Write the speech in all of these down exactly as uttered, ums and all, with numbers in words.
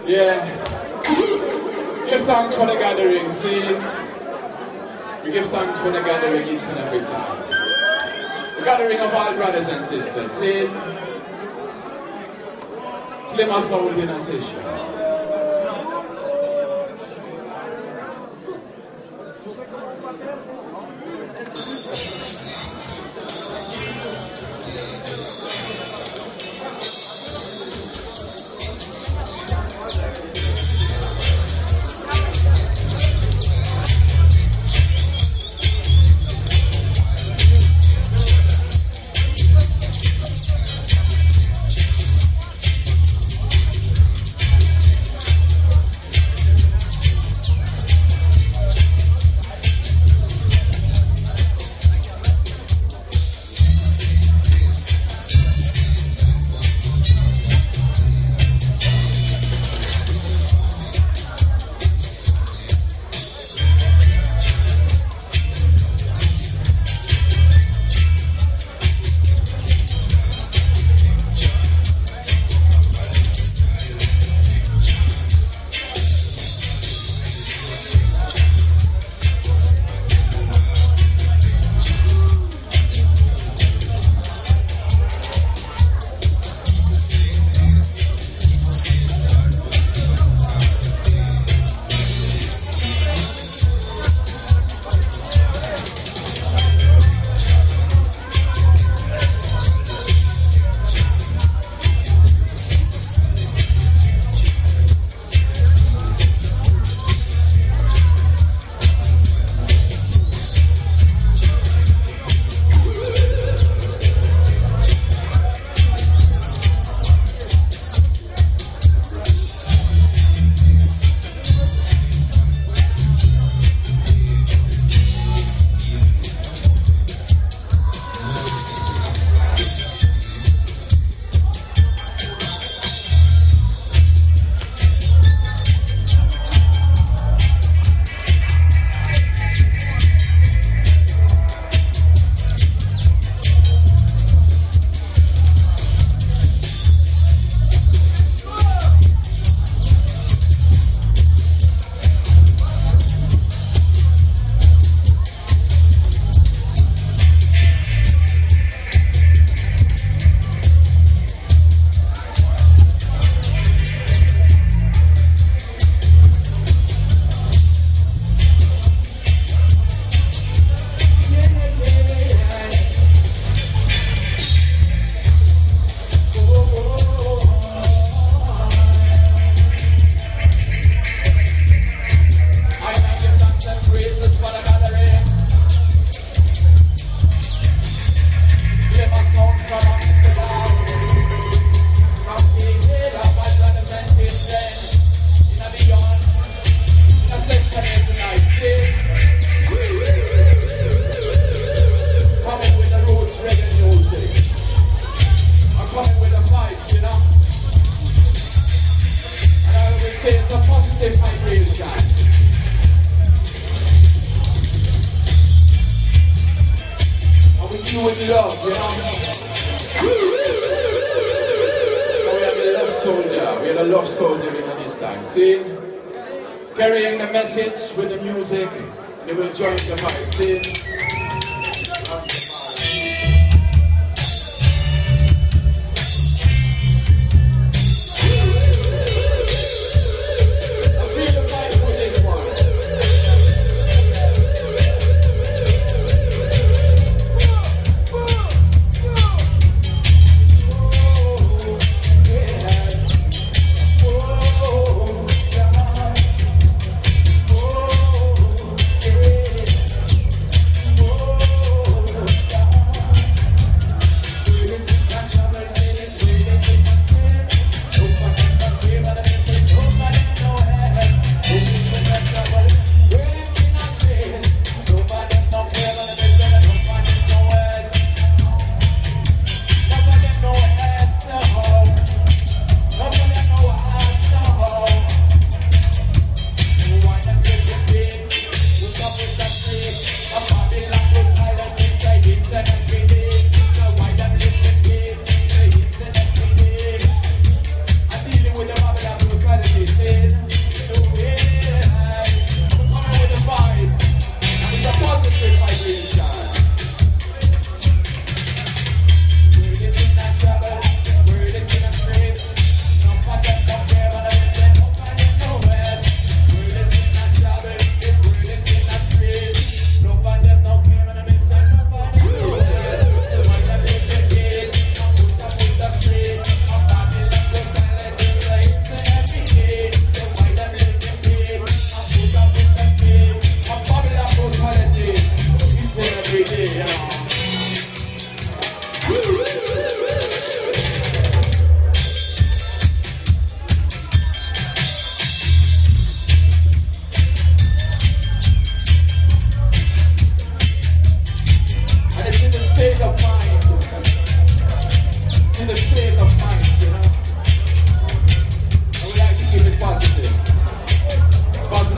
Yeah. Give thanks for the gathering, see? We give thanks for the gathering each and every time. The gathering of all brothers and sisters, see? Slimmer sound in a session.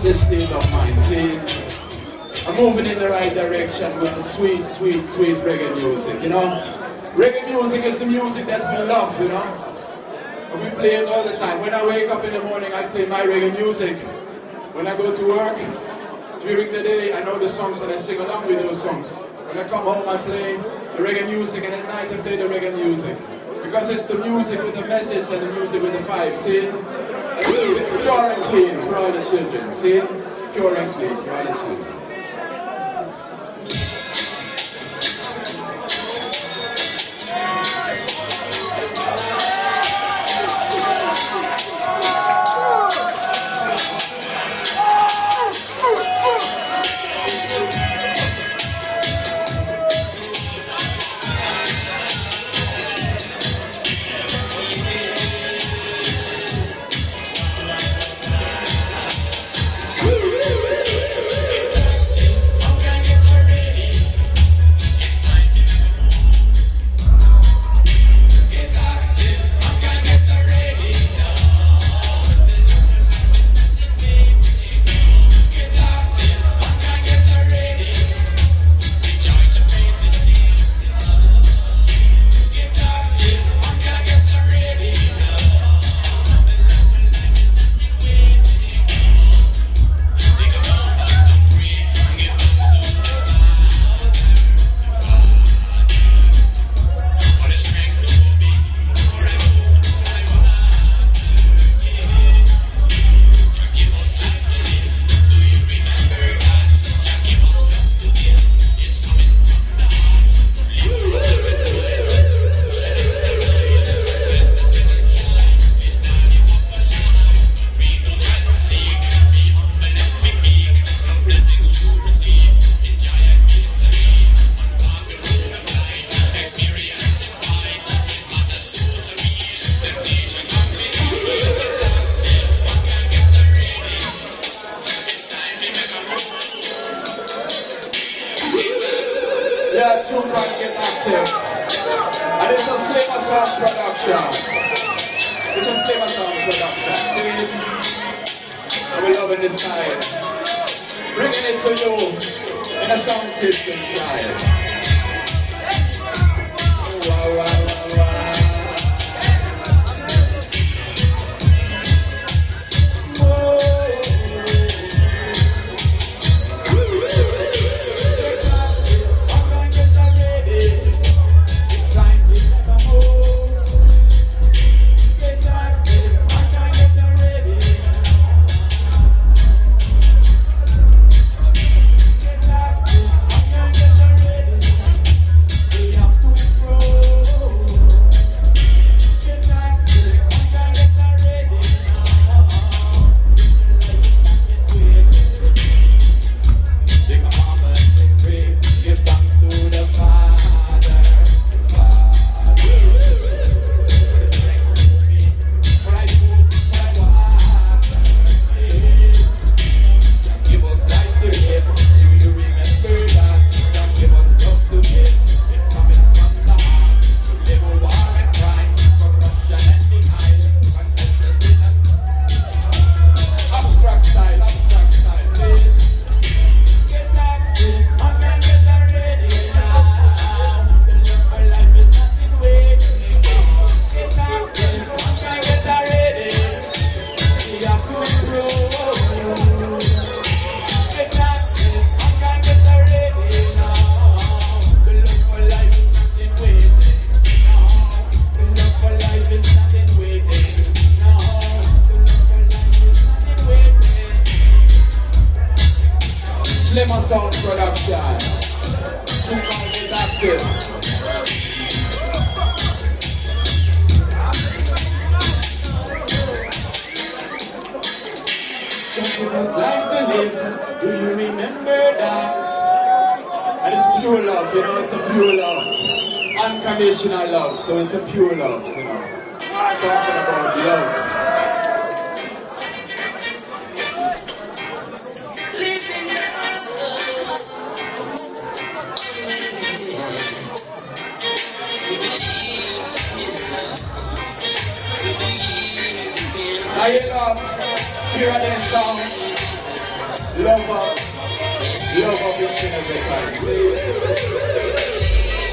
this state of mind, see? I'm moving in the right direction with the sweet, sweet, sweet reggae music, you know? Reggae music is the music that we love, you know? And we play it all the time. When I wake up in the morning, I play my reggae music. When I go to work, during the day, I know the songs and I sing along with those songs. When I come home, I play the reggae music, and at night I play the reggae music. Because it's the music with the message and the music with the vibe, see? And it's pure and clean for all the children, see? Pure and clean for all the children. Yeah, two can get active. And it's a Slimmer Sound production. It's a Slimmer Sound production. See? And we're loving this style. Bringing it to you in a sound system style. Wow, wow, wow, wow. Slimmer Sound production. Two is active. Don't give us life to live. Do you remember that? And it's pure love, you know, it's a pure love. Unconditional love, so it's a pure love, you know. Talking about love. I hear love, hear this song. Love up. Love up your thing everybody, please.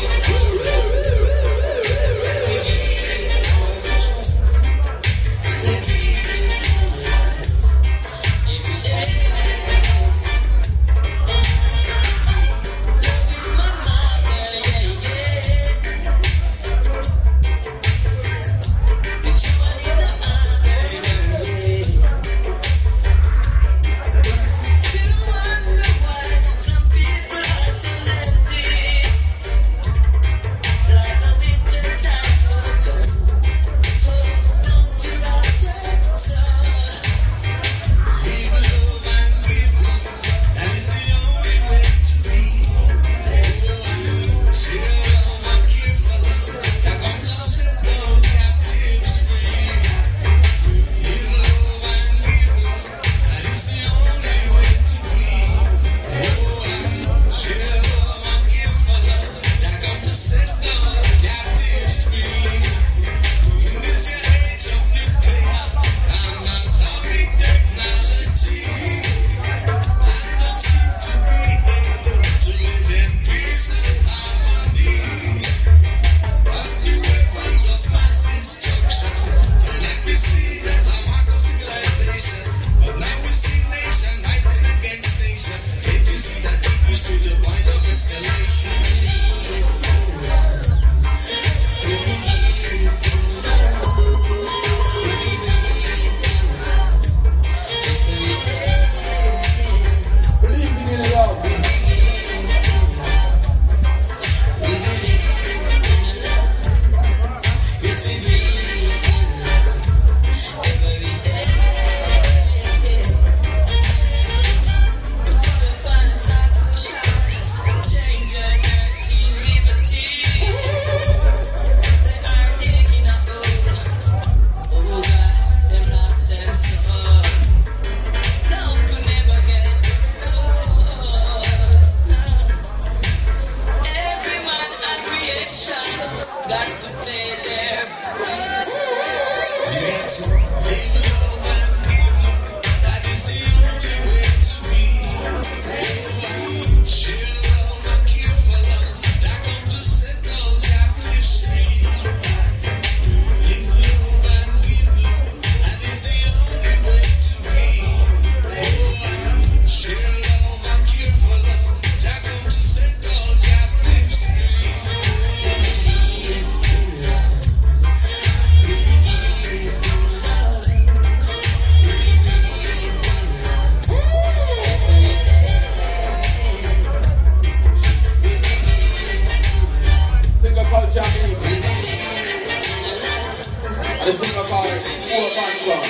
The singer called Four Band Club.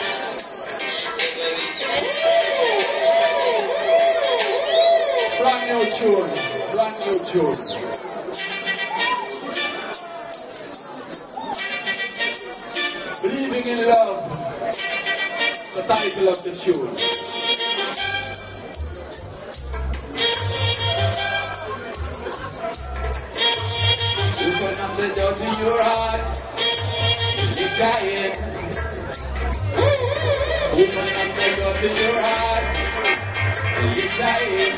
Brand new tune, brand new tune. Believing in Love, the title of the tune. Open up the doors in your heart, you're trying. Open up the doors in your heart, you're trying.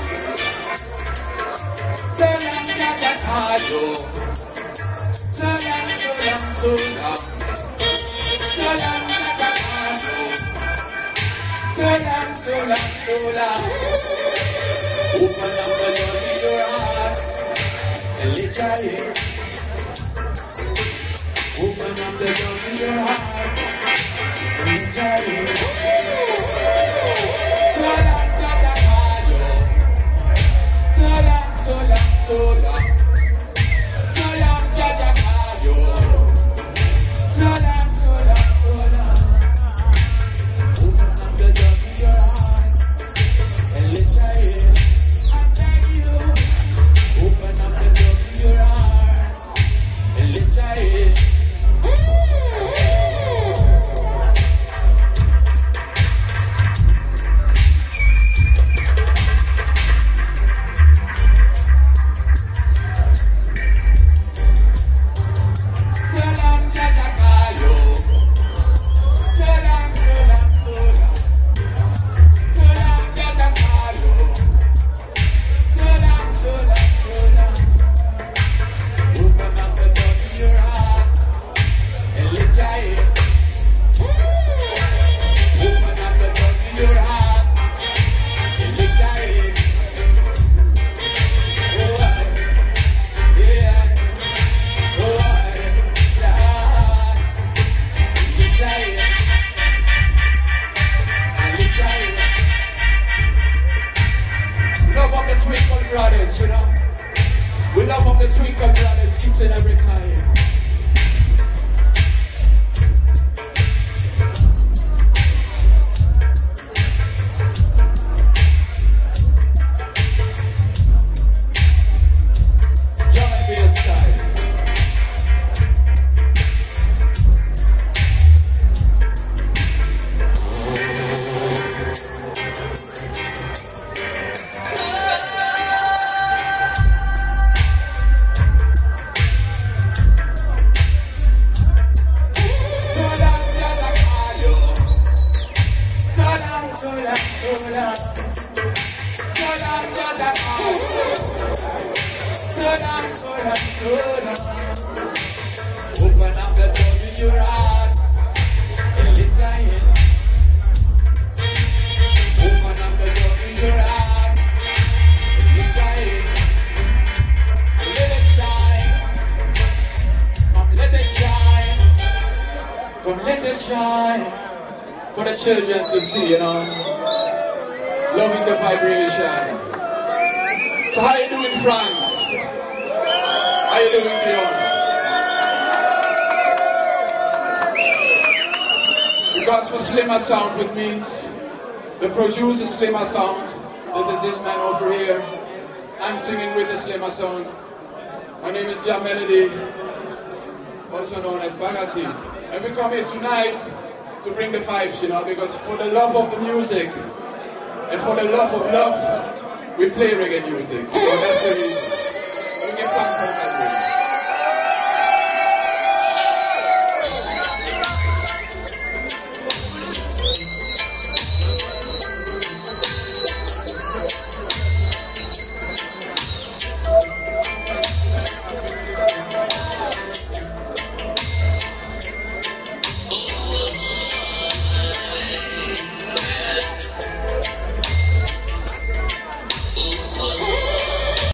So long, that that hard door. So long, so long, so long. So long, that that hard door. So long, so long, so long. Open up the doors in your heart, and you're trying. Open up the doors in your heart, and you're trying. So long, that that hard door. So long, so long, so long. So long, that that hard door. So long, so long, so long. Open up the doors in your heart, and you're trying. I'm begging you. Open up the doors in your heart, and you're trying. Open up the door in your heart and let it in. Open up the door in your heart and let it in. Let it shine. Come let it shine. Come let it shine. For the children to see, you know. Loving the vibration. So how you doing, France? How you doing, Dion? Because for Slimmer Sound, which means the producer Slimmer Sound. This is this man over here. I'm singing with the Slimmer Sound. My name is Jam Melody, also known as Bagati. And we come here tonight to bring the vibes, you know, because for the love of the music and for the love of love, we play reggae music. So that's the reason. We give thanks for that.